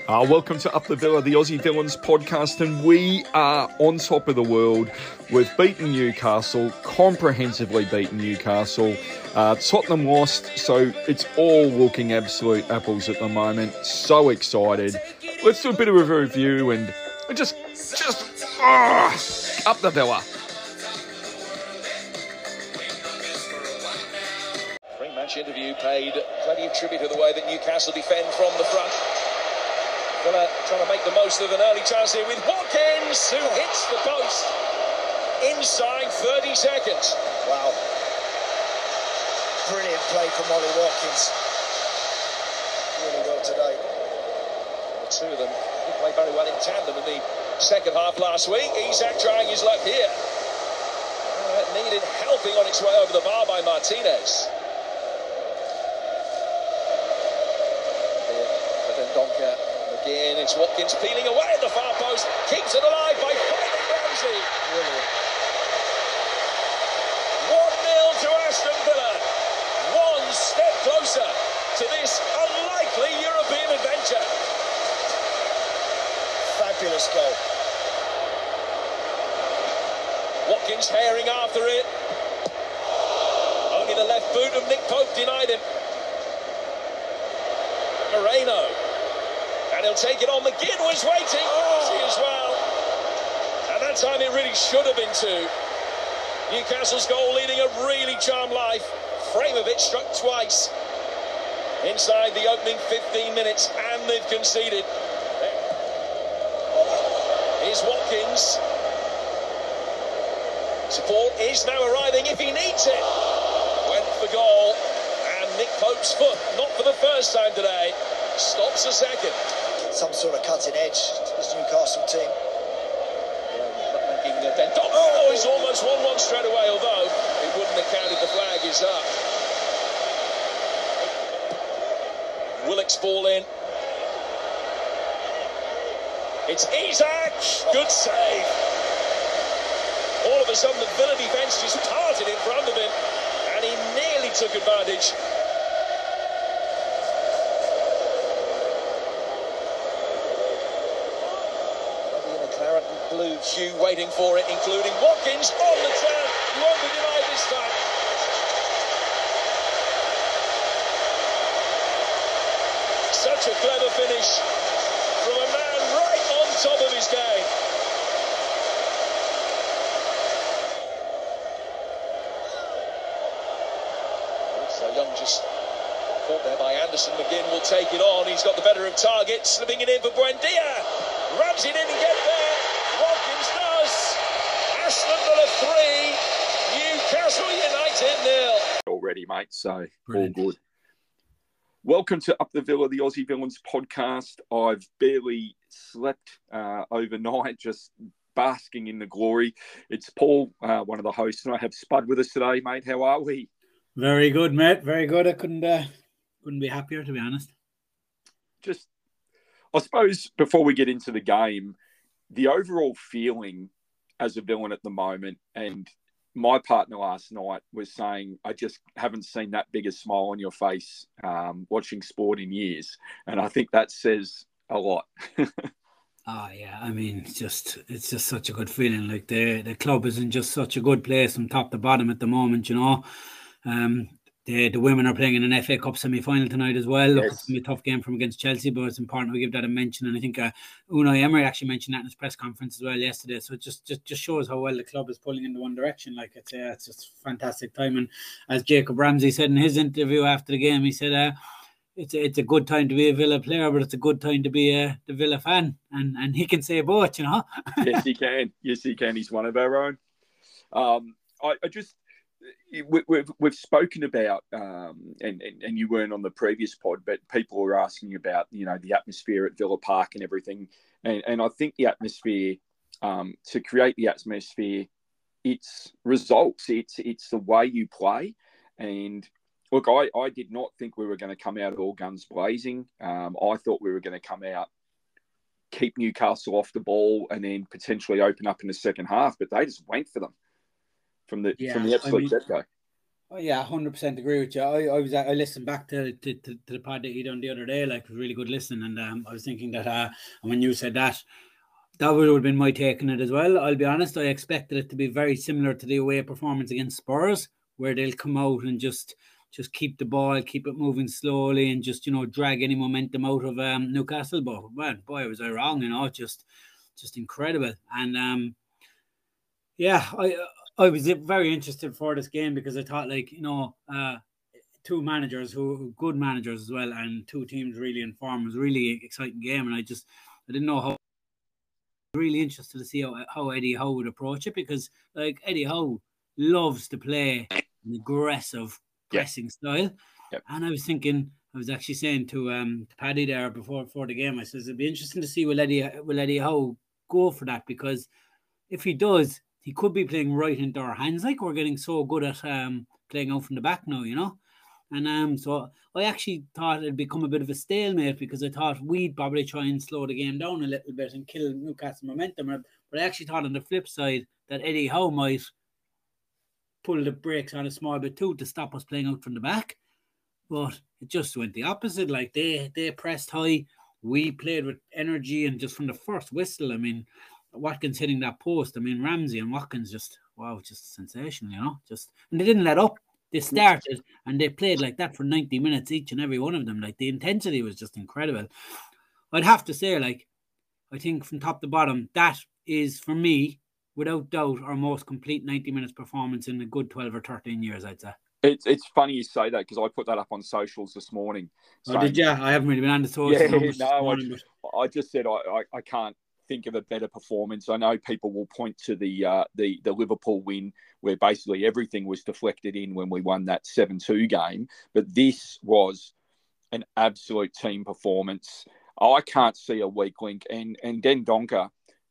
Welcome to Up the Villa, the Aussie Villains podcast, and we are on top of the world. We've beaten Newcastle, comprehensively beaten Newcastle. Tottenham lost, so it's all looking absolute apples at the moment. So excited. Let's do a bit of a review and just up the Villa. Pre-match interview paid plenty of tribute to the way that Newcastle defend from the front. Villa trying to make the most of an early chance here with Watkins, who hits the post inside 30 seconds. Wow. Brilliant play from Ollie Watkins. Really well today. The two of them did play very well in tandem in the second half last week. Isak trying his luck here. Needed helping on its way over the bar by Martinez. Donker. Again, it's Watkins peeling away at the far post. Keeps it alive by finding Ramsey. Brilliant. 1-0 to Aston Villa. One step closer to this unlikely European adventure. Fabulous goal. Watkins herring after it. Only the left boot of Nick Pope denied him. Moreno. And he'll take it on. McGinn was waiting as well. And that time it really should have been two. Newcastle's goal leading a really charmed life. Frame of it struck twice inside the opening 15 minutes, and they've conceded. Here's Watkins. Support is now arriving if he needs it. Went for goal, and Nick Pope's foot, not for the first time today, stops a second. Some sort of cutting edge, this Newcastle team. He's almost 1-1 straight away, although it wouldn't have counted. The flag is up. Willock's ball in. It's Isak. Good save. All of a sudden, the Villa defence just parted in front of him, and he nearly took advantage. Blue hue waiting for it, including Watkins on the turn. He won't be denied this time. Such a clever finish from a man right on top of his game. So Young just caught there by Anderson. McGinn will take it on. He's got the better of target, slipping it in for Buendia. Ramsey didn't get there. Watkins does. Aston Villa 3, Newcastle United 0. Already, mate, so Brilliant. All good. Welcome to Up the Villa, the Aussie Villains podcast. I've barely slept overnight, just basking in the glory. It's Paul, one of the hosts, and I have Spud with us today, mate. How are we? Very good, mate. Very good. I couldn't be happier, to be honest. Just, I suppose, before we get into the game, the overall feeling as a villain at the moment, and my partner last night was saying, I just haven't seen that big a smile on your face watching sport in years. And I think that says a lot. Oh, yeah. I mean, it's just such a good feeling. Like the club is in just such a good place from top to bottom at the moment, you know. The women are playing in an FA Cup semi-final tonight as well. Look, Yes. it's going to be a tough game from against Chelsea, but it's important we give that a mention. And I think Unai Emery actually mentioned that in his press conference as well yesterday. So it just shows how well the club is pulling in the one direction. Like it's just a fantastic time. And as Jacob Ramsey said in his interview after the game, he said it's a good time to be a Villa player, but it's a good time to be the Villa fan. And he can say both, you know. Yes, he can. Yes, he can. He's one of our own. We've spoken about, and you weren't on the previous pod, but people were asking about, you know, the atmosphere at Villa Park and everything. And I think the atmosphere, to create the atmosphere, it's results. It's the way you play. And look, I did not think we were going to come out all guns blazing. I thought we were going to come out, keep Newcastle off the ball, and then potentially open up in the second half. But they just went for them from the absolute get-go. Oh, yeah, 100% agree with you. I listened back to the pod that you done the other day. Like, it was really good listening, and I was thinking that and when you said that would have been my take on it as well. I'll be honest, I expected it to be very similar to the away performance against Spurs, where they'll come out and just keep the ball, keep it moving slowly, and just drag any momentum out of Newcastle. But man, boy, was I wrong. Just incredible. And yeah, I was very interested for this game because I thought, like, two managers who good managers as well, and two teams really in form. It was a really exciting game, and I didn't know how. Really interested to see how Eddie Howe would approach it, because like Eddie Howe loves to play an aggressive pressing style. Yep. And I was actually saying to Paddy there before the game, I says it'd be interesting to see will Eddie Howe go for that, because if he does, he could be playing right into our hands. Like, we're getting so good at playing out from the back now, And so I actually thought it'd become a bit of a stalemate, because I thought we'd probably try and slow the game down a little bit and kill Newcastle momentum. But I actually thought on the flip side that Eddie Howe might pull the brakes on a small bit too to stop us playing out from the back. But it just went the opposite. Like, they pressed high. We played with energy, and just from the first whistle, I mean, Watkins hitting that post. I mean, Ramsey and Watkins just sensational, and they didn't let up. They started and they played like that for 90 minutes, each and every one of them. Like, the intensity was just incredible. I'd have to say, like, I think from top to bottom, that is, for me, without doubt, our most complete 90 minutes performance in a good 12 or 13 years, I'd say. It's funny you say that, because I put that up on socials this morning. Oh, did you? I haven't really been on the socials. Yeah, no, I just said I can't think of a better performance. I know people will point to the Liverpool win, where basically everything was deflected in when we won that 7-2 game, but this was an absolute team performance. I can't see a weak link, and Dendoncker,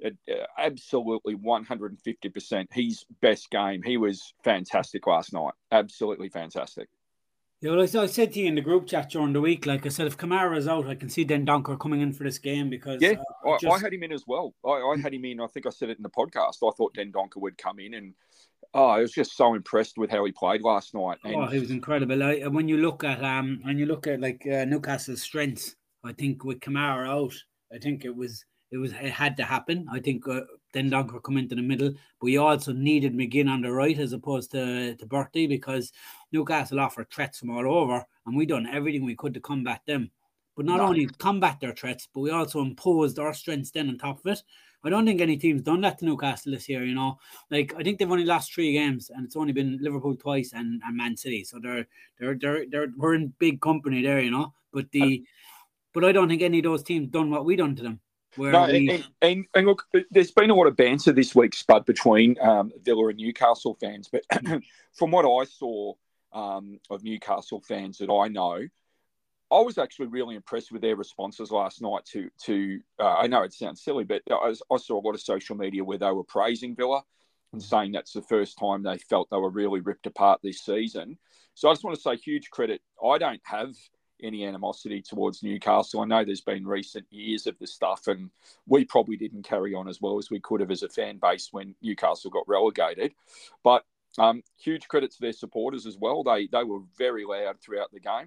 absolutely 150%. His best game. He was fantastic last night. Absolutely fantastic. Yeah, well, I said to you in the group chat during the week, like I said, if Kamara's out, I can see Dendoncker coming in for this game, because I had him in as well. I had him in. I think I said it in the podcast. I thought Dendoncker would come in, and I was just so impressed with how he played last night. And he was incredible. When you look at like Newcastle's strengths, I think with Kamara out, I think it had to happen. I think Dendoncker come into the middle, but we also needed McGinn on the right as opposed to Bertie, because Newcastle offered threats from all over, and we done everything we could to combat them. But not only combat their threats, but we also imposed our strengths then on top of it. I don't think any team's done that to Newcastle this year. Like, I think they've only lost 3 games, and it's only been Liverpool twice and Man City. So we're in big company there, But I don't think any of those teams done what we done to them. And look, there's been a lot of banter this week, Spud, between Villa and Newcastle fans. But from what I saw of Newcastle fans that I know, I was actually really impressed with their responses last night to I know it sounds silly, but I saw a lot of social media where they were praising Villa and saying that's the first time they felt they were really ripped apart this season. So I just want to say huge credit. I don't have any animosity towards Newcastle. I know there's been recent years of this stuff, and we probably didn't carry on as well as we could have as a fan base when Newcastle got relegated. But huge credit to their supporters as well. They were very loud throughout the game.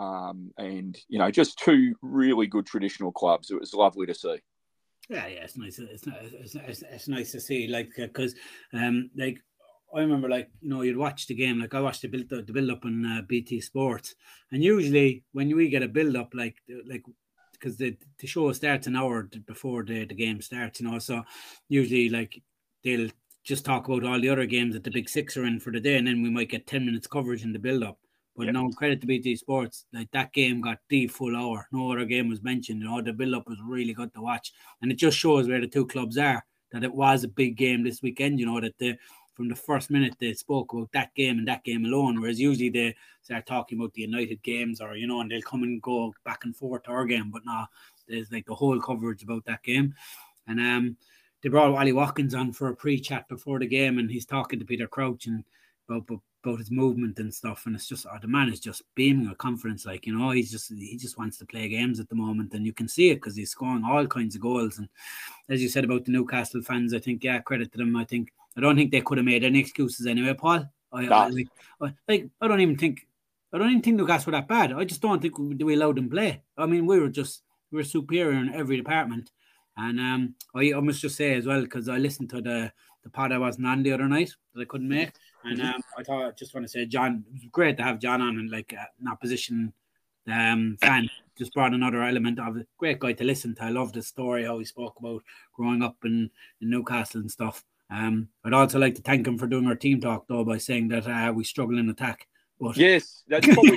And, just two really good traditional clubs. It was lovely to see. Yeah, it's nice. It's nice to see, like, because, like, I remember, like, you'd watch the game. Like, I watched the build up on BT Sports, and usually when we get a build up, like because the show starts an hour before the game starts, so usually, like, they'll just talk about all the other games that the Big Six are in for the day, and then we might get 10 minutes coverage in the build up. But no, credit to BT Sports. Like, that game got the full hour. No other game was mentioned. The build-up was really good to watch. And it just shows where the two clubs are, that it was a big game this weekend, that from the first minute they spoke about that game and that game alone, whereas usually they start talking about the United games or, and they'll come and go back and forth to our game. But no, there's like the whole coverage about that game. And they brought Wally Watkins on for a pre-chat before the game, and he's talking to Peter Crouch and about his movement and stuff, and it's just the man is just beaming with confidence. Like, he just wants to play games at the moment, and you can see it because he's scoring all kinds of goals. And as you said about the Newcastle fans, I think credit to them. I don't think they could have made any excuses anyway, Paul. I don't even think Newcastle were that bad. I just don't think we allowed them play. I mean, we were superior in every department. And I must just say as well, because I listened to the pod I wasn't on the other night that I couldn't make, and I just want to say, John, it was great to have John on, and like an opposition fan just brought another element of it. Great guy to listen to. I love the story, how he spoke about growing up in Newcastle and stuff. I'd also like to thank him for doing our team talk though by saying that we struggle in attack. But yes, that's probably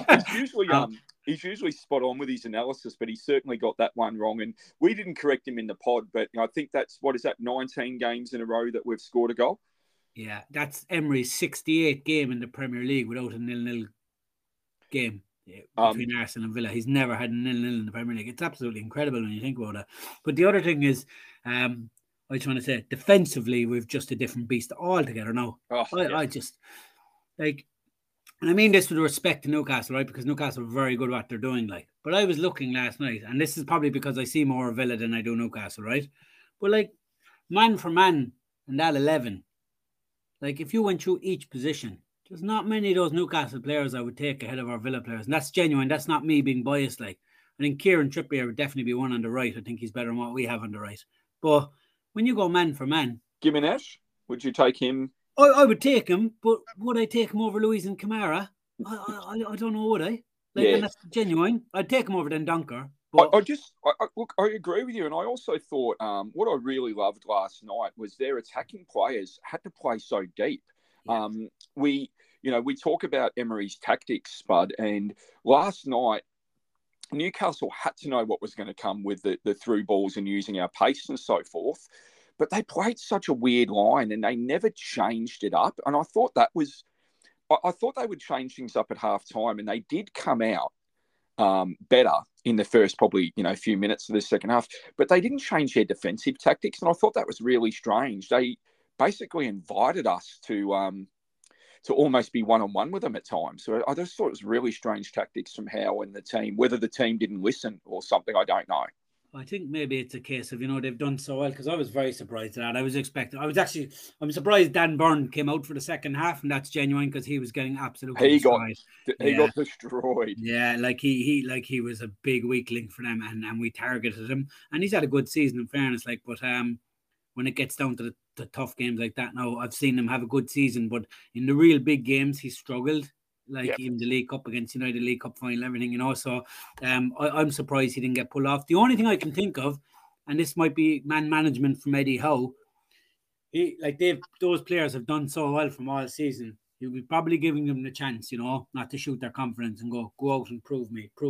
he's usually spot on with his analysis, but he certainly got that one wrong. And we didn't correct him in the pod, but I think that's 19 games in a row that we've scored a goal. Yeah, that's Emery's 68th game in the Premier League without a 0-0 game between Arsenal and Villa. He's never had a 0-0 in the Premier League. It's absolutely incredible when you think about it. But the other thing is, I just want to say, defensively, we've just a different beast altogether now. I just, like, and I mean this with respect to Newcastle, right? Because Newcastle are very good at what they're doing, like. But I was looking last night, and this is probably because I see more Villa than I do Newcastle, right? But, like, man for man in that 11, like, if you went through each position, there's not many of those Newcastle players I would take ahead of our Villa players. And that's genuine. That's not me being biased. Like, I think Kieran Trippier would definitely be one on the right. I think he's better than what we have on the right. But when you go man for man... Gimenez, would you take him? I would take him, but would I take him over Luiz and Kamara? I don't know, would I? Like, and that's genuine. I'd take him over then Dunker. But look, I agree with you. And I also thought what I really loved last night was their attacking players had to play so deep. Yeah. We talk about Emery's tactics, Spud, and last night, Newcastle had to know what was going to come with the through balls and using our pace and so forth. But they played such a weird line and they never changed it up. And I thought I thought they would change things up at half time, and they did come out better in the first probably few minutes of the second half, but they didn't change their defensive tactics, and I thought that was really strange. They basically invited us to almost be one-on-one with them at times. So I just thought it was really strange tactics from Howe and the team. Whether the team didn't listen or something, I don't know. I think maybe it's a case of, they've done so well, because I was very surprised at that. I'm surprised Dan Burn came out for the second half, and that's genuine because he was getting absolutely destroyed. He got destroyed. Yeah, like he was a big weak link for them, and we targeted him, and he's had a good season in fairness, but when it gets down to the tough games like that now, I've seen him have a good season, but in the real big games he struggled. In the League Cup against United, League Cup final, everything, So I'm surprised he didn't get pulled off. The only thing I can think of, and this might be man management from Eddie Howe, those players have done so well from all season. He'll be probably giving them the chance, not to shoot their confidence and go out and prove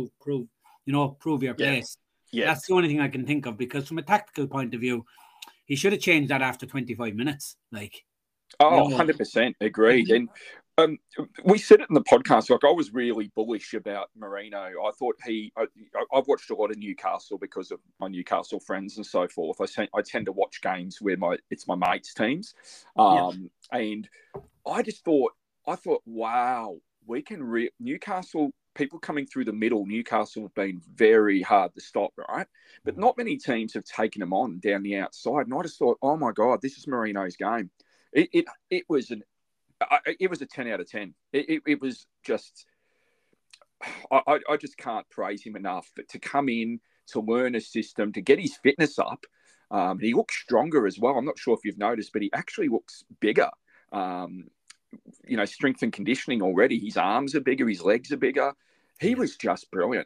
your place. Yeah. That's the only thing I can think of, because from a tactical point of view, he should have changed that after 25 minutes. 100% agreed. And we said it in the podcast. I was really bullish about Moreno. I thought I've watched a lot of Newcastle because of my Newcastle friends and so forth. I tend to watch games where it's my mates' teams, and I thought, wow, we can Newcastle. People coming through the middle, Newcastle have been very hard to stop, right? But not many teams have taken them on down the outside. And I just thought, oh my God, this is Moreno's game. It was a 10 out of 10. It was just, I just can't praise him enough. But to come in, to learn a system, to get his fitness up, he looks stronger as well. I'm not sure if you've noticed, but he actually looks bigger. Strength and conditioning already. His arms are bigger, his legs are bigger. He was just brilliant.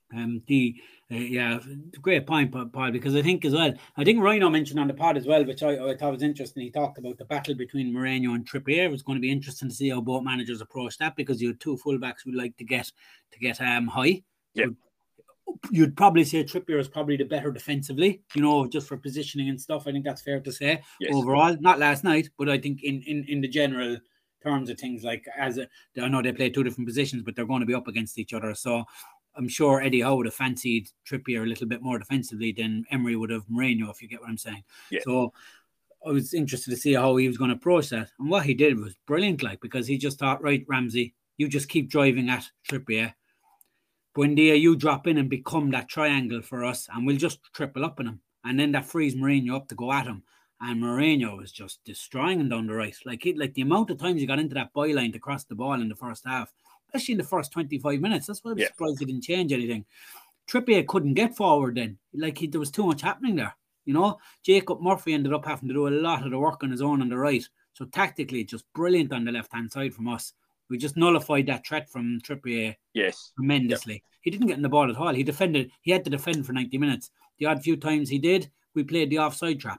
Great point, Paul, because I think Rhino mentioned on the pod as well, which I thought was interesting. He talked about the battle between Moreno and Trippier. It was going to be interesting to see how both managers approach that, because you had two fullbacks who like to get high. Yeah. You'd probably say Trippier is probably the better defensively, just for positioning and stuff. I think that's fair to say. Yes. Overall, not last night, but I think in the general terms of things, I know they play two different positions, but they're going to be up against each other. So I'm sure Eddie Howe would have fancied Trippier a little bit more defensively than Emery would have Moreno, if you get what I'm saying. Yeah. So I was interested to see how he was going to approach that. And what he did was brilliant, because he just thought, right, Ramsey, you just keep driving at Trippier. Buendia, you drop in and become that triangle for us, and we'll just triple up on him. And then that frees Mourinho up to go at him. and Mourinho was just destroying him down the right. Like the amount of times he got into that byline to cross the ball in the first half, especially in the first 25 minutes. That's why I was surprised he didn't change anything. Trippier couldn't get forward then. There was too much happening there. Jacob Murphy ended up having to do a lot of the work on his own on the right. So tactically, just brilliant on the left-hand side from us. We just nullified that threat from Trippier tremendously. Yep. He didn't get in the ball at all. He defended. He had to defend for 90 minutes. The odd few times he did, we played the offside trap.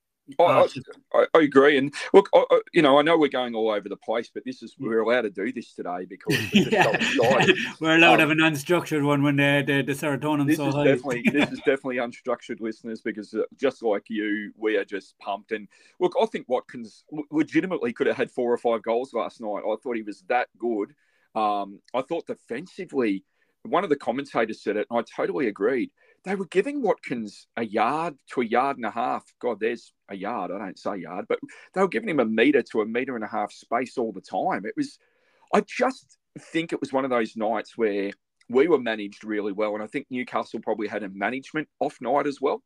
I agree. And look, I know we're going all over the place, but we're allowed to do this today because we're just so excited. We're allowed to have an unstructured one when the serotonin's so high. This is definitely unstructured, listeners, because just like you, we are just pumped. And look, I think Watkins legitimately could have had 4 or 5 goals last night. I thought he was that good. I thought defensively, one of the commentators said it, and I totally agreed. They were giving Watkins a yard to a yard and a half. God, there's a yard. I don't say yard, but they were giving him a metre to a metre and a half space all the time. I just think it was one of those nights where we were managed really well. And I think Newcastle probably had a management off night as well,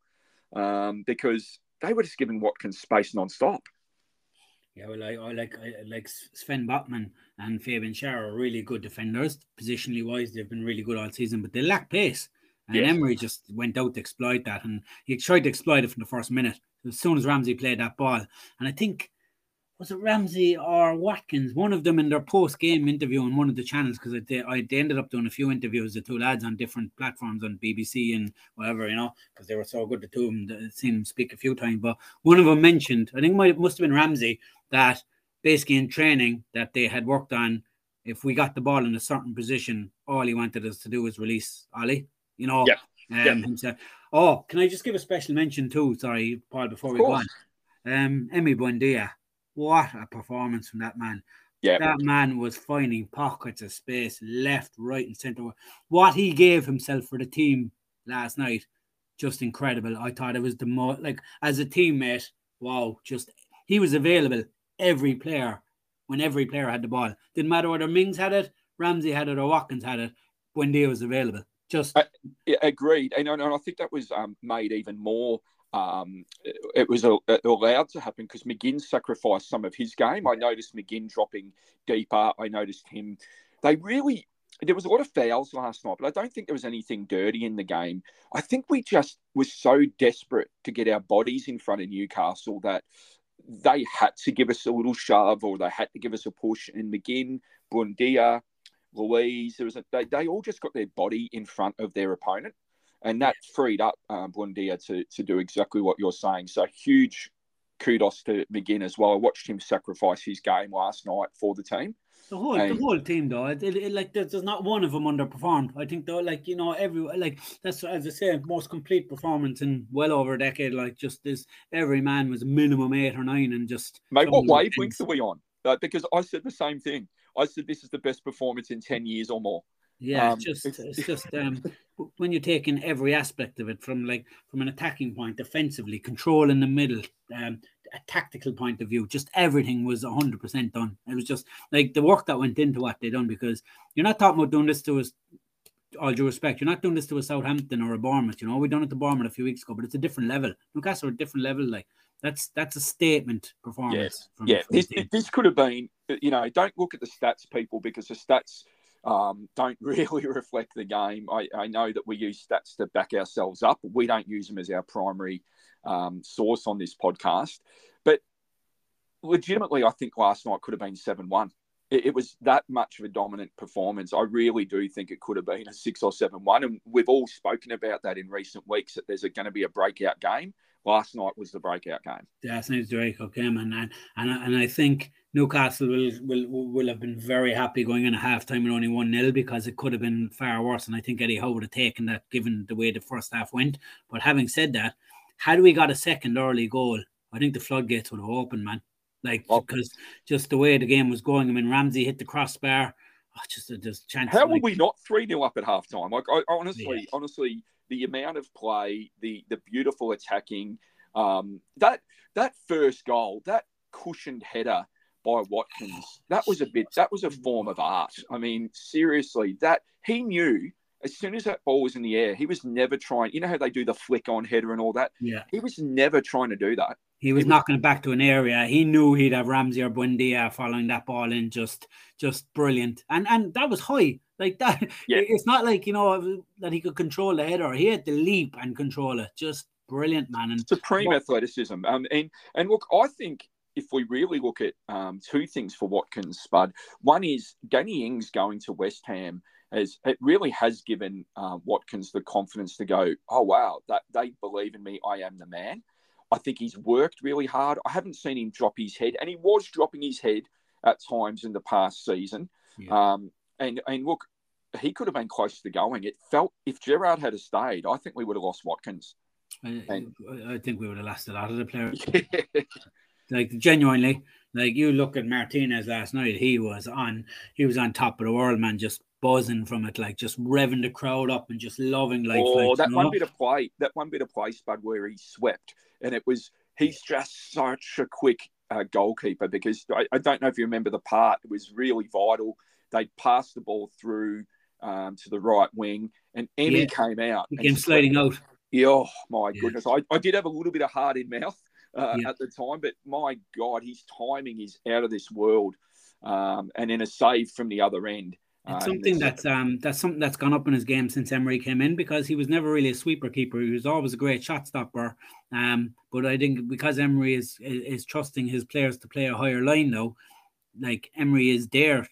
because they were just giving Watkins space non-stop. Yeah, well, I like Sven Botman and Fabian Schär are really good defenders. Positionally wise, they've been really good all season, but they lack pace. And Emery just went out to exploit that, and he tried to exploit it from the first minute. As soon as Ramsey played that ball, and I think, was it Ramsey or Watkins? One of them in their post-game interview on one of the channels, because they ended up doing a few interviews, the two lads, on different platforms on BBC and whatever, because they were so good, the two of them. I've seen them speak a few times, but one of them mentioned, I think it must have been Ramsey, that basically in training that they had worked on, if we got the ball in a certain position, all he wanted us to do was release Ollie. Himself. Oh, can I just give a special mention too? Sorry, Paul, before we go on. Emi Buendia, what a performance from that man. Yeah. That man was finding pockets of space left, right, and centre. What he gave himself for the team last night, just incredible. I thought it was the most, as a teammate, wow, just he was available when every player had the ball. Didn't matter whether Mings had it, Ramsey had it, or Watkins had it. Buendia was available. Agreed, and I think that was made even more. It was allowed to happen because McGinn sacrificed some of his game. I noticed McGinn dropping deeper. I noticed him. There was a lot of fouls last night, but I don't think there was anything dirty in the game. I think we just were so desperate to get our bodies in front of Newcastle that they had to give us a little shove, or they had to give us a push. And McGinn, Buendia, Louise, they all just got their body in front of their opponent, and that freed up Buendia to do exactly what you're saying. So huge kudos to McGinn as well. I watched him sacrifice his game last night for the team. The whole team, though, there's not one of them underperformed. I think, though, that's, as I say, most complete performance in well over a decade. Every man was minimum 8 or 9, and just. Mate, what wavelength are we on? Because I said the same thing. I said this is the best performance in 10 years or more. Yeah, it's just when you take in every aspect of it, from an attacking point, defensively, control in the middle, a tactical point of view, just everything was 100% done. It was just the work that went into what they done, because you're not talking about doing this to us, all due respect, you're not doing this to a Southampton or a Bournemouth. We done it to Bournemouth a few weeks ago, but it's a different level. Newcastle are a different level. That's a statement performance. This could have been, don't look at the stats, people, because the stats don't really reflect the game. I know that we use stats to back ourselves up. We don't use them as our primary source on this podcast. But legitimately, I think last night could have been 7-1. It was that much of a dominant performance. I really do think it could have been a 6 or 7-1. And we've all spoken about that in recent weeks, that there's going to be a breakout game. Last night was the breakout game. Last night's the breakout game, and I think Newcastle will have been very happy going in at half-time and only 1-0, because it could have been far worse. And I think Eddie Howe would have taken that, given the way the first half went. But having said that, had we got a second early goal, I think the floodgates would have opened, man. Because just the way the game was going. I mean, Ramsey hit the crossbar. Just chance. How were we not 3-0 up at half-time? Honestly, the amount of play, the beautiful attacking, that first goal, that cushioned header by Watkins, that was a form of art. I mean, seriously, that he knew as soon as that ball was in the air, he was never trying. You know how they do the flick on header and all that? Yeah. He was never trying to do that. He was knocking it back to an area. He knew he'd have Ramsey or Buendia following that ball in, just brilliant. And that was high. Like that, it's not like, that he could control the header. He had to leap and control it. Just brilliant, man. And supreme athleticism. And look, I think if we really look at two things for Watkins, Spud, one is Danny Ings going to West Ham. It really has given Watkins the confidence to go, oh, wow, that they believe in me. I am the man. I think he's worked really hard. I haven't seen him drop his head, and he was dropping his head at times in the past season. Yeah. And look, he could have been close to going. It felt, if Gerrard had stayed, I think we would have lost Watkins. I think we would have lost a lot of the players. Yeah. Like, genuinely, like, you look at Martinez last night, he was on top of the world, man, just buzzing from it, like just revving the crowd up and just loving life. One bit of play, Spud, where he swept, and he's just such a quick goalkeeper, because I don't know if you remember the part, it was really vital. They passed the ball through to the right wing, and Emmy came out. He came sliding out. Oh, my goodness. I did have a little bit of heart in mouth at the time, but my God, his timing is out of this world. And then a save from the other end. It's something that's something that's gone up in his game since Emery came in, because he was never really a sweeper keeper. He was always a great shot stopper. But I think because Emery is trusting his players to play a higher line now, like Martinez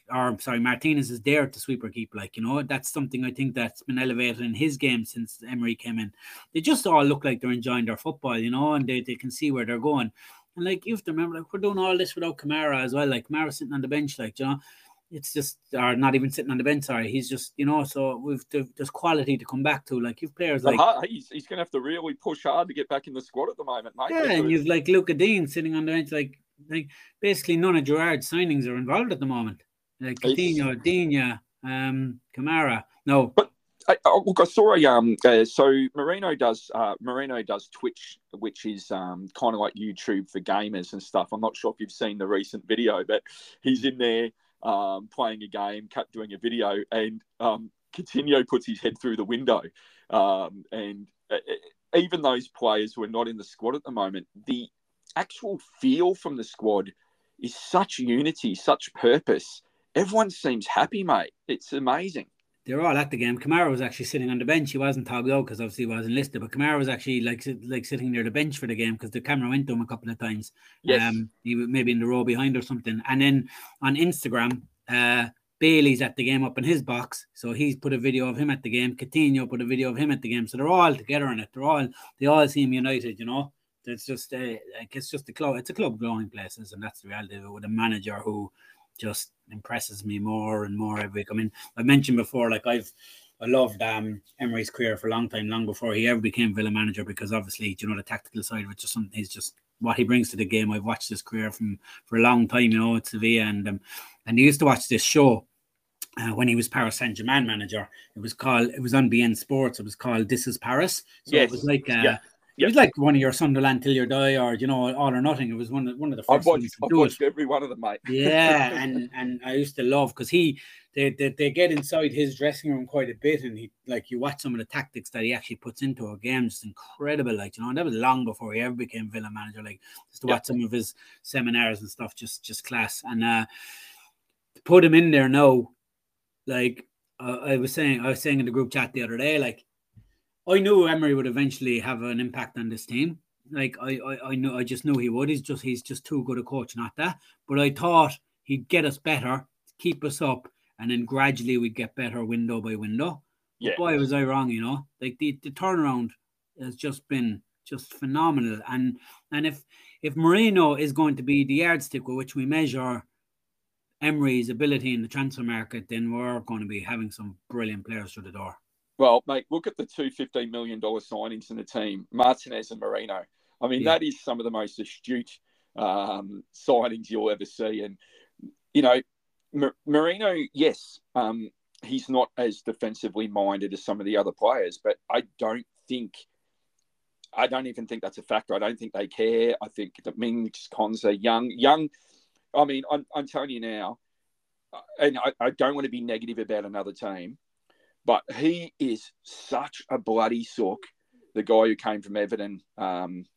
is there to sweeper keep. Like, that's something I think that's been elevated in his game since Emery came in. They just all look like they're enjoying their football, and they can see where they're going. And like, you have to remember, like, we're doing all this without Kamara as well. Like, Kamara sitting on the bench, like, it's just, or not even sitting on the bench, sorry. He's just, so there's quality to come back to. Like, you've players like... He's going to have to really push hard to get back in the squad at the moment, mate. Yeah, and you've like Luca Dean sitting on the bench, like basically none of Gerrard's signings are involved at the moment. Like Coutinho, Digne, Kamara. No. But look, I saw so Marino does Twitch, which is kind of like YouTube for gamers and stuff. I'm not sure if you've seen the recent video, but he's in there playing a game, doing a video, and Coutinho puts his head through the window. And even those players who are not in the squad at the moment, the actual feel from the squad is such unity, such purpose. Everyone seems happy, mate. It's amazing. They're all at the game. Kamara was actually sitting on the bench. He wasn't togged out because obviously he wasn't listed, but Kamara was actually like sitting near the bench for the game because the camera went to him a couple of times. Yes. He was maybe in the row behind or something. And then on Instagram, Bailey's at the game up in his box, so he's put a video of him at the game. Coutinho put a video of him at the game, so they're all together in it. They all seem united, It's just it's just a club. It's a club growing places, and that's the reality of it, with a manager who just impresses me more and more every week. I mean, I mentioned before, like I loved Emery's career for a long time, long before he ever became Villa manager, because obviously, the tactical side of it, just something he's just what he brings to the game. I've watched his career for a long time, at Sevilla, and he used to watch this show when he was Paris Saint-Germain manager. It was on BN Sports. It was called This Is Paris. So yes. It was like it was like one of your Sunderland Till You Die, or All or Nothing. It was one of the first. I've watched every one of them, mate. Yeah, and I used to love, because they get inside his dressing room quite a bit, and you watch some of the tactics that he actually puts into a game, just incredible. And that was long before he ever became Villa manager. Like, just to watch some of his seminars and stuff, just class. And to put him in there now, like I was saying in the group chat the other day, like, I knew Emery would eventually have an impact on this team. Like, I just knew he would. He's just too good a coach, not that. But I thought he'd get us better, keep us up, and then gradually we'd get better window by window. Yeah. But boy, was I wrong, Like, the turnaround has just been just phenomenal. And if Marino is going to be the yardstick with which we measure Emery's ability in the transfer market, then we're going to be having some brilliant players through the door. Well, mate, look at the two $15 million signings in the team, Martinez and Marino. I mean, that is some of the most astute signings you'll ever see. And, Marino, yes, he's not as defensively minded as some of the other players, but I don't even think that's a factor. I don't think they care. I think that Mings, Konsa, young. I mean, I'm telling you now, and I don't want to be negative about another team, but he is such a bloody sook, the guy who came from Everton,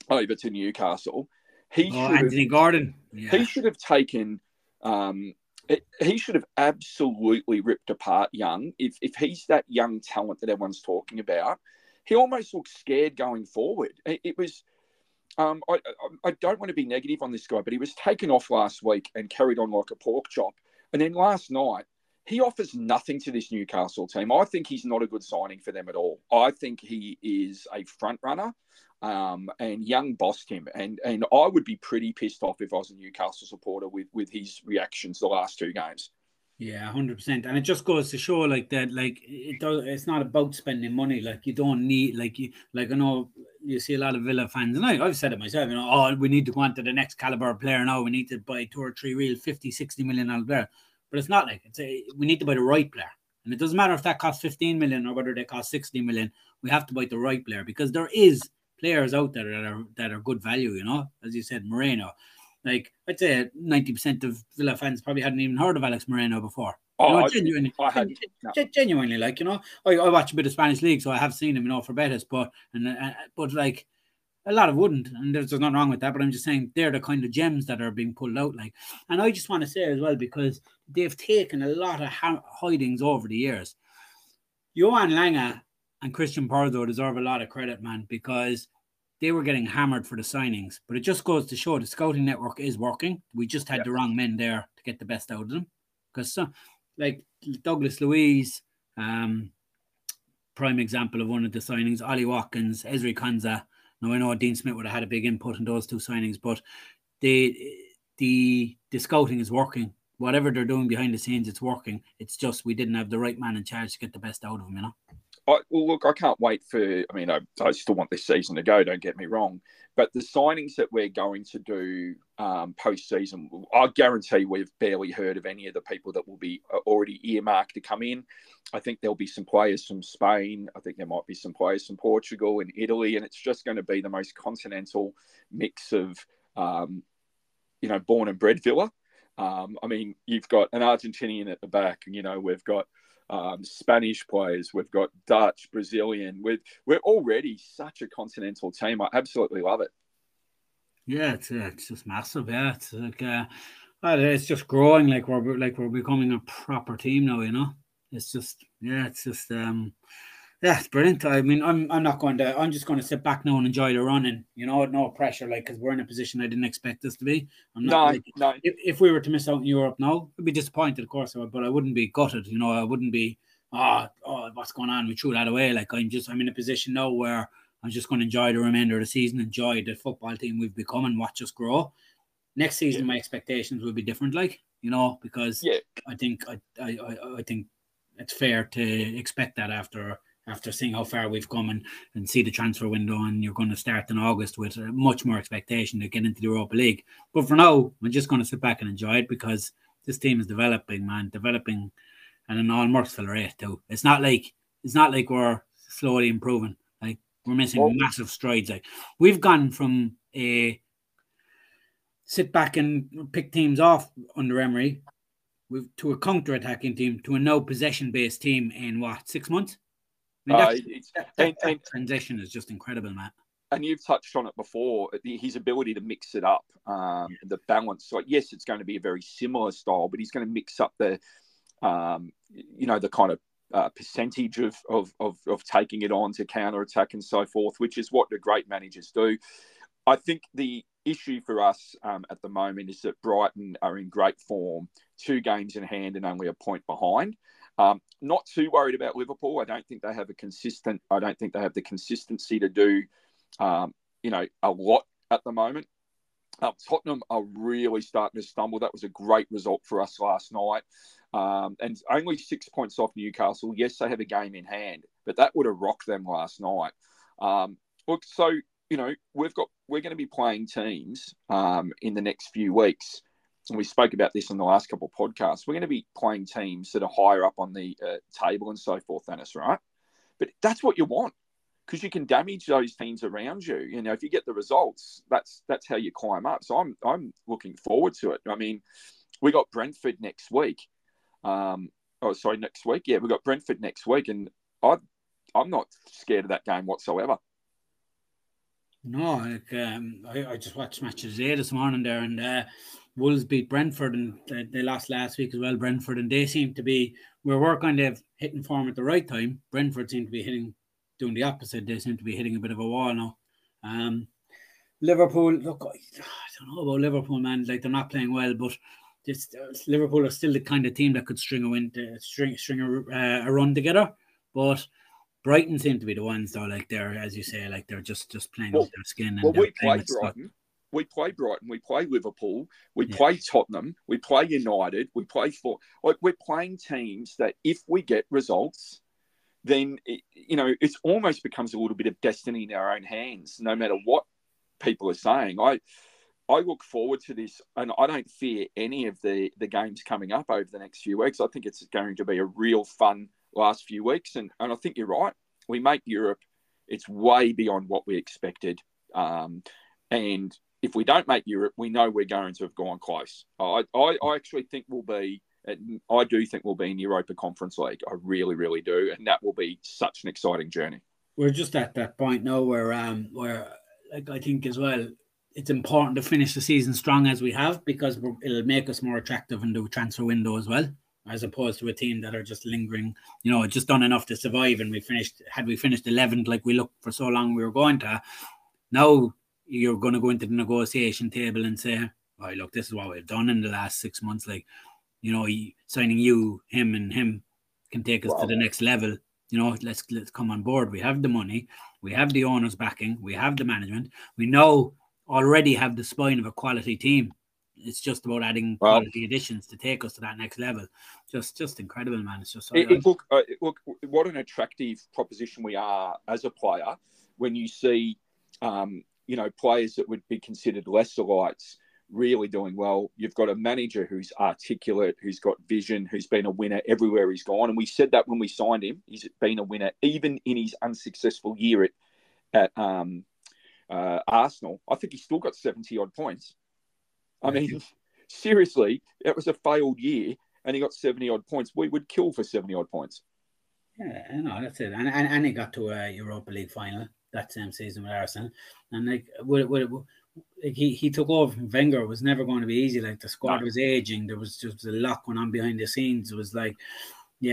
over to Newcastle. He Anthony Gordon. Yeah. He should have taken. He should have absolutely ripped apart Young. If he's that young talent that everyone's talking about, he almost looks scared going forward. It was. I don't want to be negative on this guy, but he was taken off last week and carried on like a pork chop. And then last night, he offers nothing to this Newcastle team. I think he's not a good signing for them at all. I think he is a front runner, and Young bossed him. And I would be pretty pissed off if I was a Newcastle supporter with his reactions the last 2 games. Yeah, 100%. And it just goes to show like that, like it's not about spending money. Like you don't need, I know you see a lot of Villa fans, and I've said it myself, we need to go on to the next caliber player now. We need to buy 2 or 3 real 50, 60 million player. But it's not like we need to buy the right player. And it doesn't matter if that costs 15 million or whether they cost 60 million. We have to buy the right player, because there is players out there that are good value, as you said, Moreno. Like, I'd say 90% of Villa fans probably hadn't even heard of Alex Moreno before. Genuinely, like, I watch a bit of Spanish league, so I have seen him, for Betis, but like, a lot of wouldn't, and there's nothing wrong with that, but I'm just saying they're the kind of gems that are being pulled out, like. And I just want to say as well, because they've taken a lot of hidings over the years. Johan Lange and Christian Porto deserve a lot of credit, man, because they were getting hammered for the signings, but it just goes to show the scouting network is working. We just had the wrong men there to get the best out of them. Because, like Douglas Luiz, prime example of one of the signings, Ollie Watkins, Ezri Konsa. Now, I know Dean Smith would have had a big input in those 2 signings, but the scouting is working. Whatever they're doing behind the scenes, it's working. It's just we didn't have the right man in charge to get the best out of him, Well, look, I can't wait for. I still want this season to go. Don't get me wrong, but the signings that we're going to do post-season, I guarantee we've barely heard of any of the people that will be already earmarked to come in. I think there'll be some players from Spain. I think there might be some players from Portugal and Italy, and it's just going to be the most continental mix of, born and bred Villa. You've got an Argentinian at the back, and we've got. Spanish players, we've got Dutch, Brazilian. We're already such a continental team. I absolutely love it. Yeah, it's just massive. Yeah, it's like it's just growing. Like we're becoming a proper team now. It's just it's brilliant. I'm just going to sit back now and enjoy the running. No pressure, like, because we're in a position I didn't expect this to be. I'm not. No. If we were to miss out in Europe now, I'd be disappointed, of course, but I wouldn't be gutted. I wouldn't be. What's going on? We threw that away. Like, I'm in a position now where I'm just going to enjoy the remainder of the season, enjoy the football team we've become, and watch us grow. Next season, my expectations will be different, because I think it's fair to expect that after seeing how far we've come and see the transfer window, and you're going to start in August with much more expectation to get into the Europa League. But for now, I'm just going to sit back and enjoy it, because this team is developing, and in all works for the rate too. It's not like we're slowly improving. Like, we're missing massive strides. Like, we've gone from a sit back and pick teams off under Emery to a counter-attacking team to a now possession-based team in 6 months? That transition is just incredible, Matt. And you've touched on it before, his ability to mix it up, the balance. So, yes, it's going to be a very similar style, but he's going to mix up the kind of percentage of taking it on to counter-attack and so forth, which is what the great managers do. I think the issue for us at the moment is that Brighton are in great form, 2 games in hand and only a point behind. Not too worried about Liverpool. I don't think they have the consistency to do, a lot at the moment. Tottenham are really starting to stumble. That was a great result for us last night. And only 6 points off Newcastle. Yes, they have a game in hand, but that would have rocked them last night. We're going to be playing teams in the next few weeks. And we spoke about this in the last couple of podcasts. We're going to be playing teams that are higher up on the table and so forth than us, right? But that's what you want, because you can damage those teams around you. If you get the results, that's how you climb up. So I'm looking forward to it. We got Brentford next week. Next week. Yeah, we got Brentford next week, and I'm not scared of that game whatsoever. No, like, I just watched matches today this morning there, and Wolves beat Brentford, and they lost last week as well, Brentford, and they seem to be, where we're kind of hitting form at the right time, Brentford seem to be doing the opposite. They seem to be hitting a bit of a wall now. Liverpool, look, I don't know about Liverpool, man. Like, they're not playing well, but Liverpool are still the kind of team that could string a run together. But Brighton seem to be the ones, though, like they're, as you say, like they're just playing out their skin. And we play Brighton. We play Brighton. We play Liverpool. We play Tottenham. We play United. We play we're playing teams that if we get results, then it almost becomes a little bit of destiny in our own hands, no matter what people are saying. I look forward to this, and I don't fear any of the games coming up over the next few weeks. I think it's going to be a real fun last few weeks, and I think you're right. We make Europe, it's way beyond what we expected, and if we don't make Europe, we know we're going to have gone close. I actually think I do think we'll be in Europa Conference League. I really, really do, and that will be such an exciting journey. We're just at that point now where like, I think as well, it's important to finish the season strong as we have, because it'll make us more attractive in the transfer window as well, as opposed to a team that are just lingering, just done enough to survive. And we finished 11th, like we looked for so long we were going to. Now you're going to go into the negotiation table and say, oh, look, this is what we've done in the last 6 months. Like, signing him and him can take us to the next level. Let's come on board. We have the money. We have the owners backing. We have the management. We already have the spine of a quality team. It's just about adding quality additions to take us to that next level. Just incredible, man. It's just look, what an attractive proposition we are as a player when you see, players that would be considered lesser lights really doing well. You've got a manager who's articulate, who's got vision, who's been a winner everywhere he's gone. And we said that when we signed him, he's been a winner even in his unsuccessful year at Arsenal. I think he's still got 70-odd points. I mean, seriously, it was a failed year and he got 70-odd points. We would kill for 70-odd points. Yeah, no, that's it. And he got to a Europa League final that same season with Arsenal. And he took over from Wenger. It was never going to be easy. Like, the squad was aging. There was just a lot going on behind the scenes. It was like, he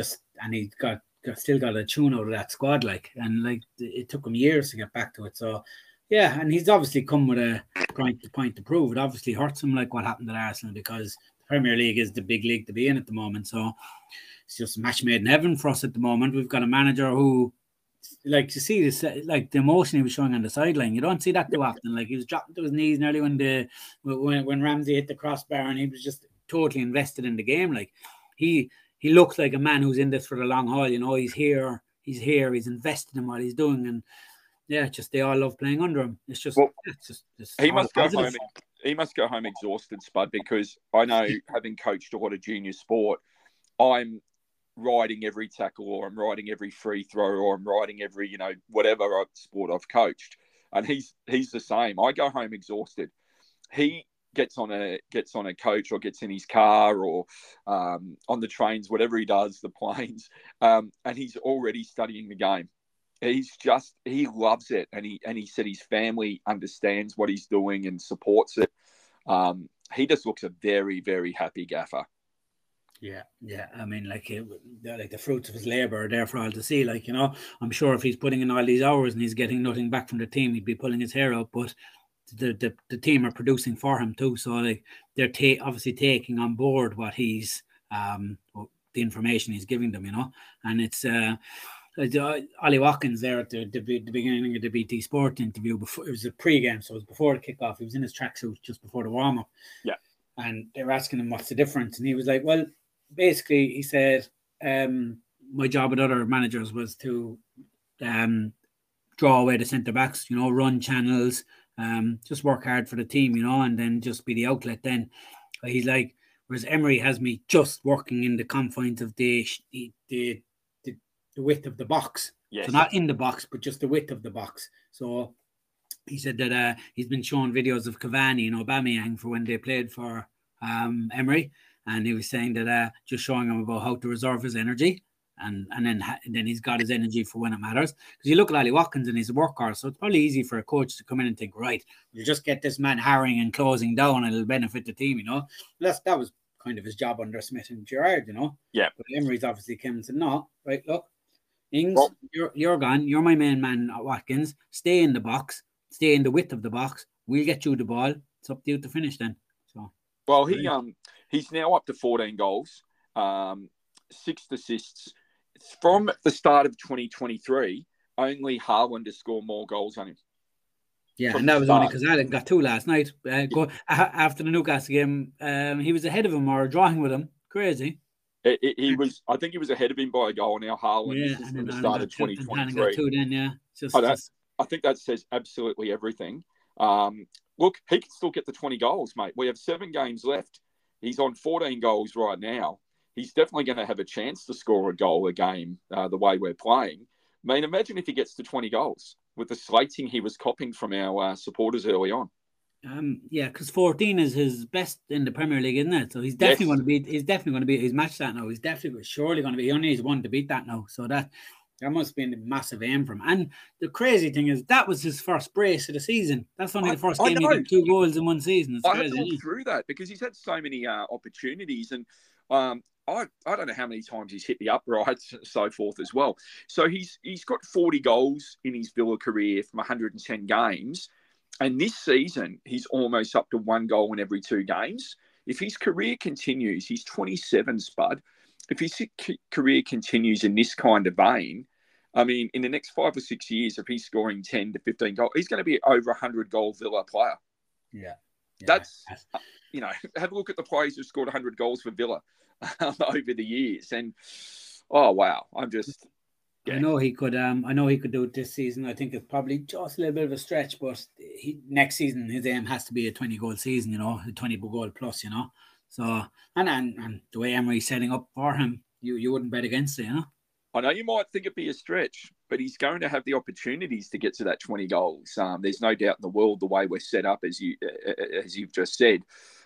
still got a tune out of that squad. Like, and like, it took him years to get back to it. So, yeah, and he's obviously come with a point to prove. It obviously hurts him, like what happened at Arsenal, because the Premier League is the big league to be in at the moment. So it's just a match made in heaven for us at the moment. We've got a manager who, like, you see this, like the emotion he was showing on the sideline. You don't see that too often. Like, he was dropping to his knees nearly when Ramsey hit the crossbar, and he was just totally invested in the game. Like, he looks like a man who's in this for the long haul. He's here, he's invested in what he's doing, and they all love playing under him. It's just, he must go home. He must go home exhausted, Spud, because I know, having coached a lot of junior sport, I'm riding every tackle, or I'm riding every free throw, or I'm riding every, whatever sport I've coached. And he's the same. I go home exhausted. He gets on a coach, or gets in his car, or on the trains, whatever he does, the planes, and he's already studying the game. He loves it, and he said his family understands what he's doing and supports it. He just looks a very, very happy gaffer. Yeah. I mean, like the fruits of his labor are there for all to see. Like, I'm sure if he's putting in all these hours and he's getting nothing back from the team, he'd be pulling his hair out. But the team are producing for him too. So like, they're obviously taking on board what he's the information he's giving them. And it's. Ollie Watkins there at the beginning of the BT Sport interview, before it was a pre-game, so it was before the kickoff. He was in his tracksuit just before the warm-up. Yeah. And they were asking him what's the difference, and he was like, well, basically, he said, my job with other managers was to draw away the centre-backs, run channels, just work hard for the team, and then just be the outlet then. But he's like, whereas Emery has me just working in the confines of the width of the box. Yes. So not in the box, but just the width of the box. So he said that he's been shown videos of Cavani and Aubameyang for when they played for Emery. And he was saying that just showing him about how to reserve his energy. then he's got his energy for when it matters. Because you look at Ollie Watkins and he's a workhorse, so it's probably easy for a coach to come in and think, right, we'll just get this man harrying and closing down and it'll benefit the team, you know. That was kind of his job under Smith and Gerrard, you know. Yeah. But Emery's obviously came and said, no, right, look, Ings, you're gone. You're my main man, Watkins. Stay in the box. Stay in the width of the box. We'll get you the ball. It's up to you to finish then. So, well, he's now up to 14 goals, 6 assists. From the start of 2023, only Haaland has scored more goals on him. Yeah, and that was only because Allen got 2 last night. After the Newcastle game, he was ahead of him or drawing with him. Crazy. He was. I think he was ahead of him by a goal. Now Haaland is from the start of 2023. I think that says absolutely everything. Look, he can still get the 20 goals, mate. We have 7 games left. He's on 14 goals right now. He's definitely going to have a chance to score a goal a game the way we're playing. I mean, imagine if he gets to 20 goals with the slating he was copying from our supporters early on. Yeah, because 14 is his best in the Premier League, isn't it? So he's definitely going to beat. He's definitely going to beat. He's matched that now. He's surely going to be. He only needs one to beat that now. So that must be a massive aim for him. And the crazy thing is that was his first brace of the season. That's only the first game he did 2 goals in one season. I had to look through that because he's had so many opportunities, and I don't know how many times he's hit the uprights and so forth as well. So he's got 40 goals in his Villa career from 110 games. And this season, he's almost up to 1 goal in every 2 games. If his career continues, he's 27, Spud. If his career continues in this kind of vein, I mean, in the next 5 or 6 years, if he's scoring 10 to 15 goals, he's going to be over 100-goal Villa player. Yeah. That's, have a look at the players who've scored 100 goals for Villa over the years. And, oh, wow, I'm just... Yeah. I know he could do it this season. I think it's probably just a little bit of a stretch, but next season his aim has to be a 20-goal season, you know, a 20-goal plus, you know. So and the way Emery's setting up for him, you wouldn't bet against it, you know. I know you might think it'd be a stretch, but he's going to have the opportunities to get to that 20 goals. There's no doubt in the world the way we're set up, as you've just said.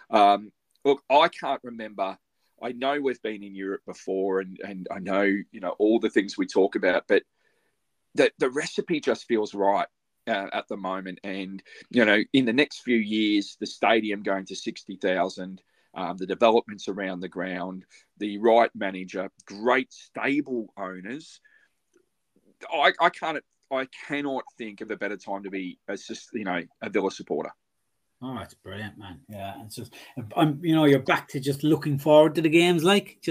Look, I can't remember. I know we've been in Europe before, and I know, you know, all the things we talk about, but the recipe just feels right at the moment. And, you know, in the next few years, the stadium going to 60,000, the developments around the ground, the right manager, great stable owners. I cannot think of a better time to be a Villa supporter. Oh, it's brilliant, man. Yeah, it's just, you're back to just looking forward to the games.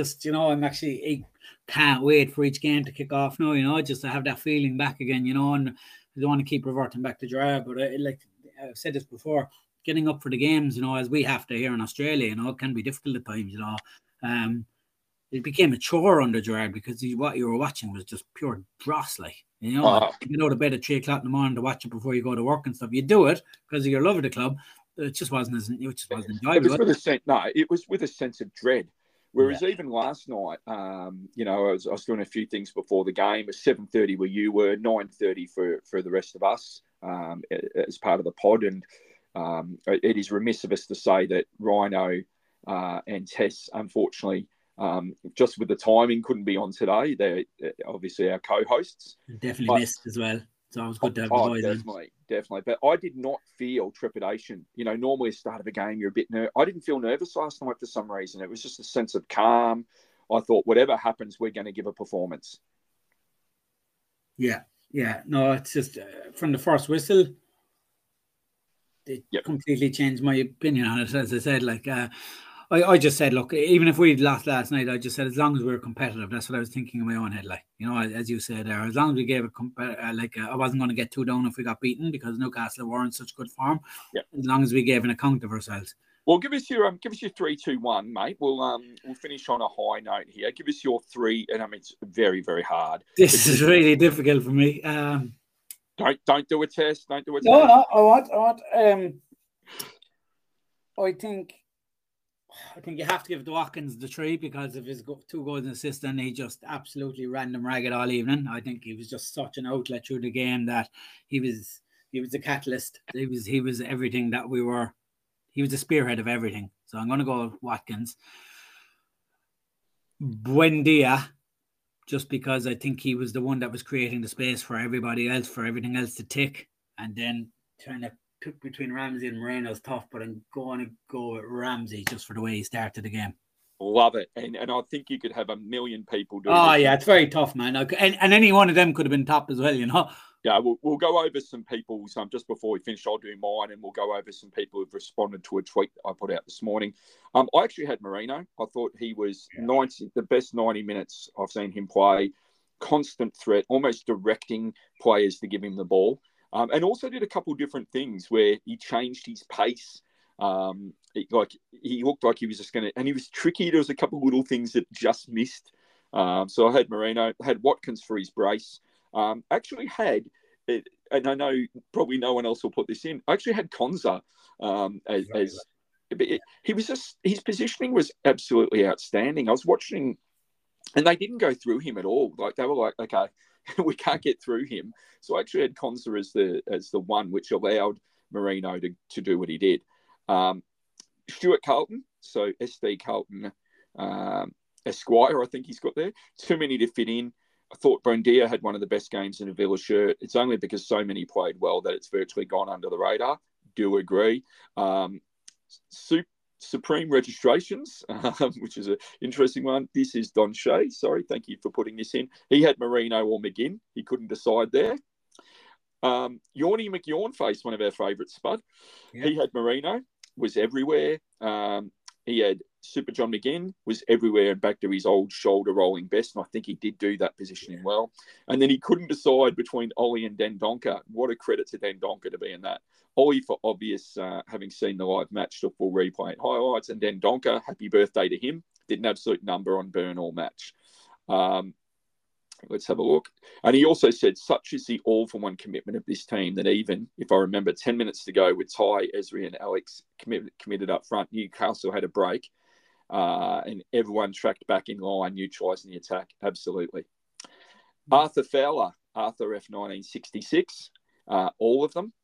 I can't wait for each game to kick off now, you know, just to have that feeling back again, you know, and I don't want to keep reverting back to Gerrard, but I've said this before, getting up for the games, you know, as we have to here in Australia, you know, it can be difficult at times, you know. It became a chore under Gerrard because what you were watching was just pure dross, you know, you go to bed at 3 o'clock in the morning to watch it before you go to work and stuff. You do it because of your love of the club. It just wasn't enjoyable. It was with a sense of dread. Whereas even last night, you know, I was doing a few things before the game. It was 7:30 where you were, 9:30 for the rest of us as part of the pod. And it is remiss of us to say that Rhino and Tess, unfortunately, just with the timing, couldn't be on today. They're obviously our co-hosts. Definitely missed as well. So it was good to have the boys. Definitely. But I did not feel trepidation. You know, normally at the start of a game, you're a bit nervous. I didn't feel nervous last night for some reason. It was just a sense of calm. I thought, whatever happens, we're going to give a performance. Yeah. No, it's just from the first whistle, it completely changed my opinion on it. As I said, I just said, look, even if we'd lost last night, I just said, as long as we were competitive, that's what I was thinking in my own head. You know, as you said there, as long as we gave it, I wasn't going to get too down if we got beaten because Newcastle were in such good form. Yeah. As long as we gave an account of ourselves. Well, give us your 3-2-1, mate. We'll finish on a high note here. Give us your 3, and I mean it's very, very hard. This is really difficult for me. Don't do a test. Don't do a test. No, I want. I think you have to give the Watkins the 3 because of his 2 goals and assists, and he just absolutely ran them ragged all evening. I think he was just such an outlet through the game that he was the catalyst. He was everything that we were. He was the spearhead of everything. So I'm going to go with Watkins. Buendia, just because I think he was the one that was creating the space for everybody else, for everything else to tick. And then trying to pick between Ramsey and Moreno is tough, but I'm going to go with Ramsey just for the way he started the game. Love it. And I think you could have a million people do Oh, yeah, it's very tough, man. And any one of them could have been top as well, you know? Yeah, we'll go over some people's, just before we finish, I'll do mine, and we'll go over some people who've responded to a tweet I put out this morning. I actually had Moreno. I thought he was the best 90 minutes I've seen him play. Constant threat, almost directing players to give him the ball. And also did a couple of different things where he changed his pace. He looked like he was just going to, and he was tricky. There was a couple of little things that just missed. So I had Moreno, had Watkins for his brace. Actually had, and I know probably no one else will put this in, I actually had Konza he was just, his positioning was absolutely outstanding. I was watching, and they didn't go through him at all. Like, they were like, okay, we can't get through him. So I actually had Konza as the one, which allowed Moreno to do what he did. Stuart Carlton, so SD Carlton Esquire, I think he's got there. Too many to fit in. I thought Buendia had one of the best games in a Villa shirt. It's only because so many played well that it's virtually gone under the radar. Do agree. Supreme Registrations, which is an interesting one. This is Don Shea. Sorry, thank you for putting this in. He had Moreno or McGinn. He couldn't decide there. Yornie McYornface, one of our favourites, Spud. Yeah. He had Moreno, was everywhere. He had Super John McGinn, was everywhere and back to his old shoulder rolling best. And I think he did do that positioning well. And then he couldn't decide between Ollie and Dendoncker. What a credit to Dendoncker to be in that. Ollie, for obvious, having seen the live match, the full replay and highlights. And Dendoncker, happy birthday to him. Did an absolute number on Burn all match. Let's have a look. And he also said, such is the all-for-one commitment of this team that even, if I remember, 10 minutes to go with Ty, Ezri and Alex committed up front, Newcastle had a break and everyone tracked back in line, neutralising the attack. Absolutely. Arthur Fowler, Arthur F. 1966, all of them.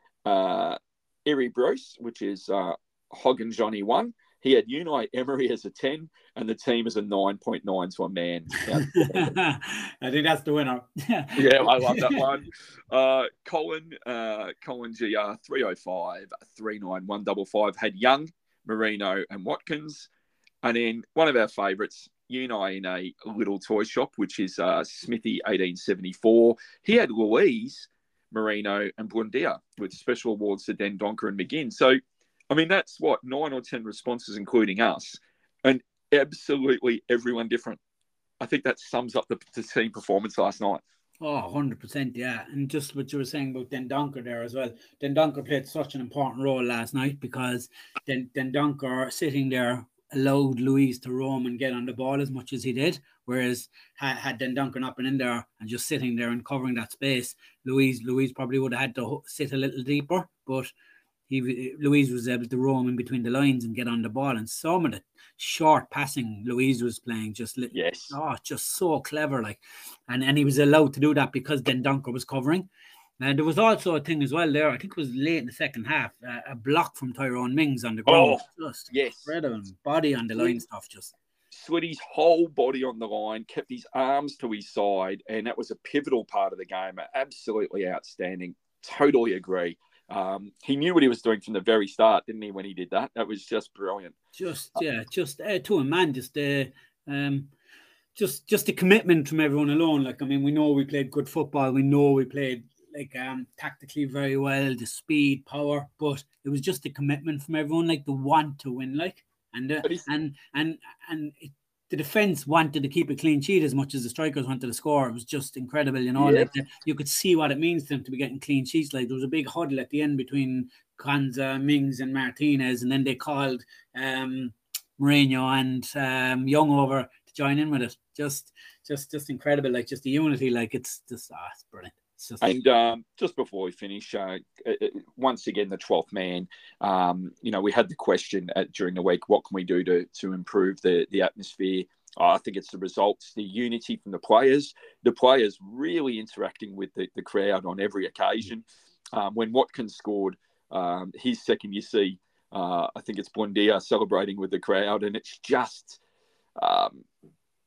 Erie Bruce, which is Hog and Johnny 1. He had Unai Emery as a 10 and the team as a 9.9 to a man. I think that's the winner. Yeah, I love that one. Colin GR 305 39 155 had Young, Moreno and Watkins. And then one of our favourites, Unai in a little toy shop, which is Smithy 1874. He had Louise, Moreno and Buendia with special awards to Dendoncker and McGinn. So, I mean, that's 9 or 10 responses, including us, and absolutely everyone different. I think that sums up the team performance last night. Oh, 100%, yeah. And just what you were saying about Dendoncker there as well. Dendoncker played such an important role last night because Dendoncker sitting there allowed Louise to roam and get on the ball as much as he did, whereas had Dendoncker not been in there and just sitting there and covering that space, Louise probably would have had to sit a little deeper, but Louise was able to roam in between the lines and get on the ball, and some of the short passing Louise was playing just so clever, like, and he was allowed to do that because Dendoncker was covering. And there was also a thing as well there, I think it was late in the second half, a block from Tyrone Mings on the ground. Just incredible body on the line stuff. Just slid his whole body on the line, kept his arms to his side, and that was a pivotal part of the game. Absolutely outstanding. Totally agree. He knew what he was doing from the very start, didn't he, when he did that? That was just brilliant. Just to a man, just the commitment from everyone alone. Like, I mean, we know we played good football. We know we played tactically very well, the speed, power, but it was just the commitment from everyone, like the want to win, like, the defense wanted to keep a clean sheet as much as the strikers wanted to score. It was just incredible, you know. Yep. Like you could see what it means to them to be getting clean sheets. Like, there was a big huddle at the end between Konza, Mings, and Martinez, and then they called Moreno and Young over to join in with it. Just incredible. Like, just the unity. Like, it's just it's brilliant. And just before we finish, once again, the 12th man, we had the question during the week, what can we do to improve the atmosphere? I think it's the results, the unity from the players really interacting with the crowd on every occasion. When Watkins scored his second, you see, I think it's Buendia celebrating with the crowd, and it's just...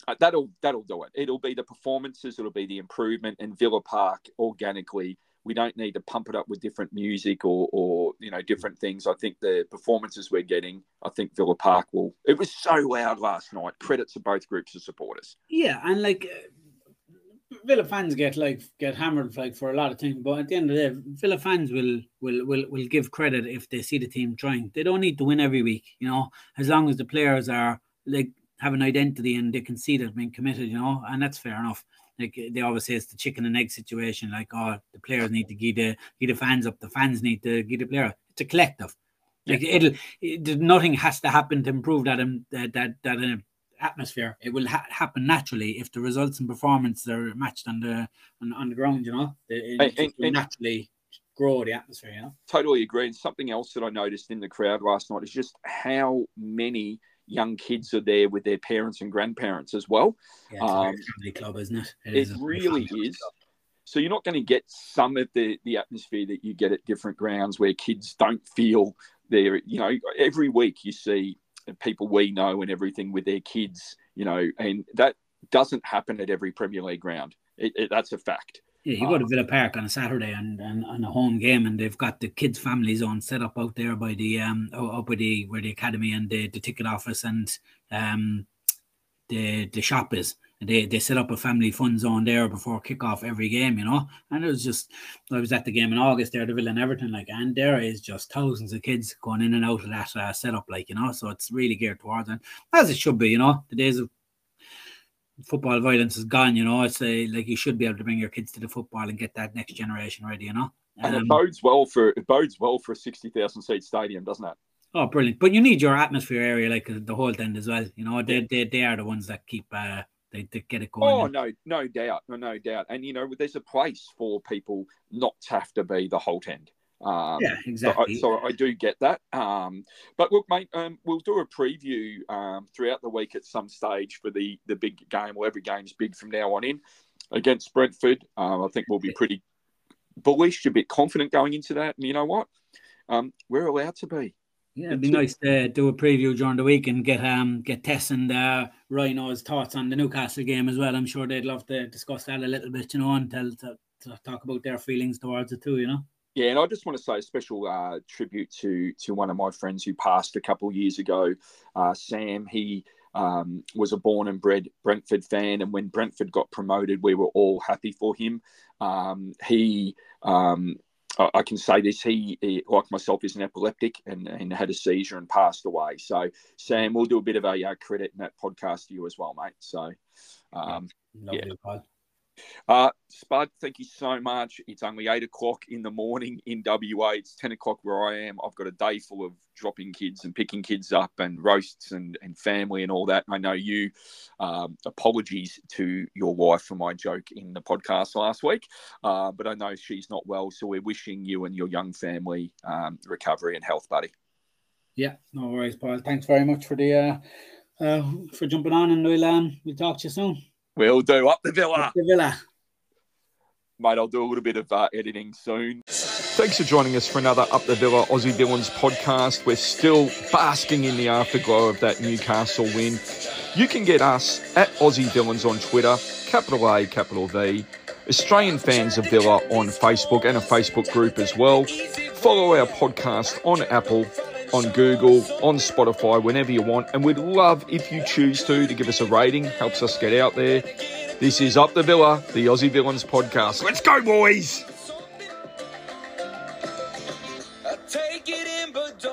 that'll do it. It'll be the performances, it'll be the improvement, and Villa Park organically. We don't need to pump it up with different music or different things. I think the performances we're getting, I think Villa Park will. It was so loud last night. Credit to both groups of supporters. Yeah, and Villa fans get hammered for a lot of things, but at the end of the day, Villa fans will give credit if they see the team trying. They don't need to win every week, as long as the players are have an identity and they can see that being committed, and that's fair enough. Like they always say, it's the chicken and egg situation. The players need to give the fans up. The fans need to give the player. It's a collective. Nothing has to happen to improve that atmosphere. It will happen naturally if the results and performances are matched on the ground. It will naturally grow the atmosphere. Totally agree. And something else that I noticed in the crowd last night is just how many young kids are there with their parents and grandparents as well. Yeah, it's a family club, isn't it? It really is. So you're not going to get some of the atmosphere that you get at different grounds where kids don't feel they're, every week you see people we know and everything with their kids, and that doesn't happen at every Premier League ground. That's a fact. Yeah, you go to Villa Park on a Saturday and on a home game, and they've got the kids' family zone set up out there by the where the academy and the ticket office and the shop is. They set up a family fun zone there before kickoff every game, And it was just, I was at the game in August there, the Villa and Everton, and there is just thousands of kids going in and out of that setup, So it's really geared towards it, as it should be, The days of football violence is gone, It's you should be able to bring your kids to the football and get that next generation ready, And it bodes well for a 60,000 seat stadium, doesn't it? Oh, brilliant! But you need your atmosphere area, the whole end as well. They are the ones that keep they get it going. Oh, no doubt. And there's a place for people not to have to be the whole end. Yeah, exactly. So I do get that. But look, mate, we'll do a preview throughout the week at some stage for the big game. Well, every game's big from now on in against Brentford. I think we'll be pretty bullish, a bit confident going into that. And you know what? We're allowed to be. Yeah, it'd be nice to do a preview during the week and get Tess and Rhino's thoughts on the Newcastle game as well. I'm sure they'd love to discuss that a little bit, and to talk about their feelings towards it too, Yeah, and I just want to say a special tribute to one of my friends who passed a couple of years ago, Sam. He was a born and bred Brentford fan, and when Brentford got promoted, we were all happy for him. I can say this, he, like myself, is an epileptic and had a seizure and passed away. So, Sam, we'll do a bit of a credit in that podcast to you as well, mate. So, Spud, thank you so much. It's only 8 o'clock in the morning in WA. It's 10 o'clock where I am. I've got a day full of dropping kids and picking kids up and roasts and family and all that. I know you, apologies to your wife for my joke in the podcast last week, but I know she's not well. So we're wishing you and your young family recovery and health, buddy. Yeah, no worries, Paul. Thanks very much for for jumping on, and we'll talk to you soon. We'll do. Up the Villa. Up the Villa. Mate, I'll do a little bit of editing soon. Thanks for joining us for another Up the Villa Aussie Villains podcast. We're still basking in the afterglow of that Newcastle win. You can get us at Aussie Villains on Twitter, capital A, capital V. Australian Fans of Villa on Facebook and a Facebook group as well. Follow our podcast on Apple, on Google, on Spotify, whenever you want. And we'd love if you choose to give us a rating. Helps us get out there. This is Up the Villa, the Aussie Villains podcast. Let's go, boys! I take it in, but don't